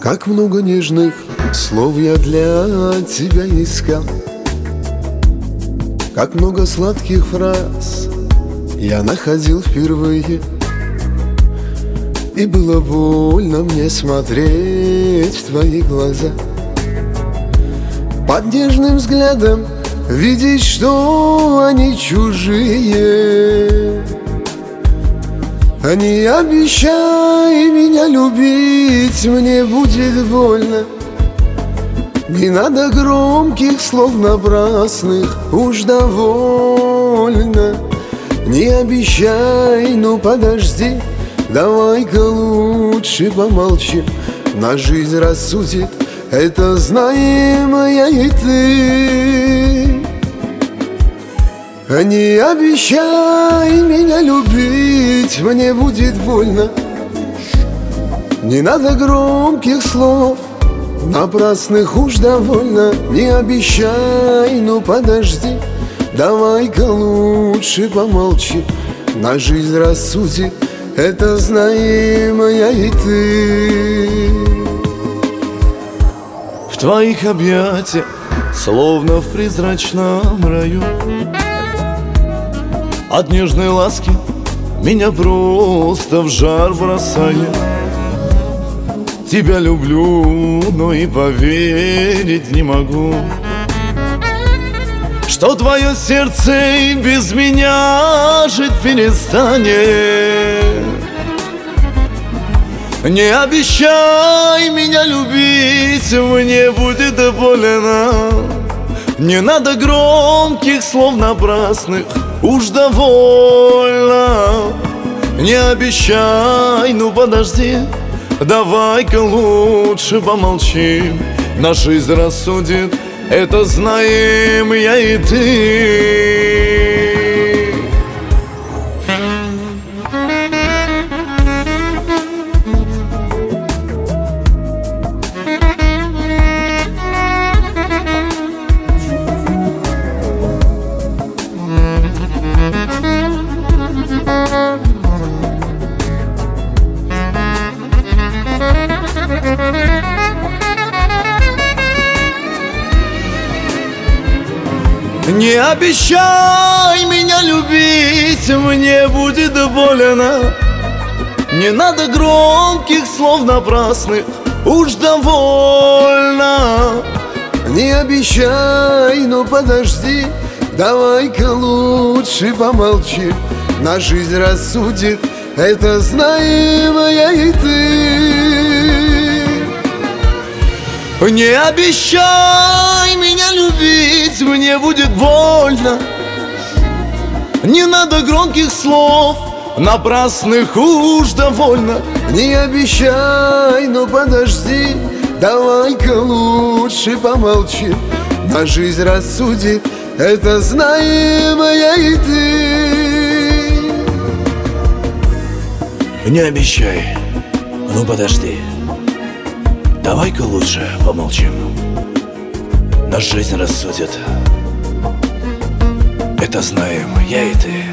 Как много нежных слов я для тебя искал, как много сладких фраз я находил впервые. И было больно мне смотреть в твои глаза, под нежным взглядом видеть, что они чужие. Не обещай меня любить, мне будет больно. Не надо громких слов напрасных, уж довольно. Не обещай, ну подожди, давай-ка лучше помолчи. На жизнь рассудит, это знаем я и ты. Не обещай меня любить, мне будет больно. Не надо громких слов напрасных, уж довольно. Не обещай, ну подожди, давай-ка лучше помолчи. На жизнь рассудит, это знаем я и ты. В твоих объятиях, словно в призрачном раю, от нежной ласки меня просто в жар бросает. Тебя люблю, но и поверить не могу, что твое сердце и без меня жить перестанет. Не обещай меня любить, мне будет больно. Не надо громких слов напрасных, уж довольно. Не обещай, ну подожди, давай-ка лучше помолчим. На жизнь рассудит, это знаем я и ты. Не обещай меня любить, мне будет больно. Не надо громких слов напрасных, уж довольно. Не обещай, ну подожди, давай-ка лучше помолчи. На жизнь рассудит, это знаем я и ты. Не обещай меня любить, мне будет больно. Не надо громких слов напрасных, уж довольно. Не обещай, ну подожди, давай-ка лучше помолчи. На жизнь рассудит, это знаем я и ты. Не обещай, ну подожди, давай-ка лучше помолчим. Наш жизнь рассудит, это знаем я и ты.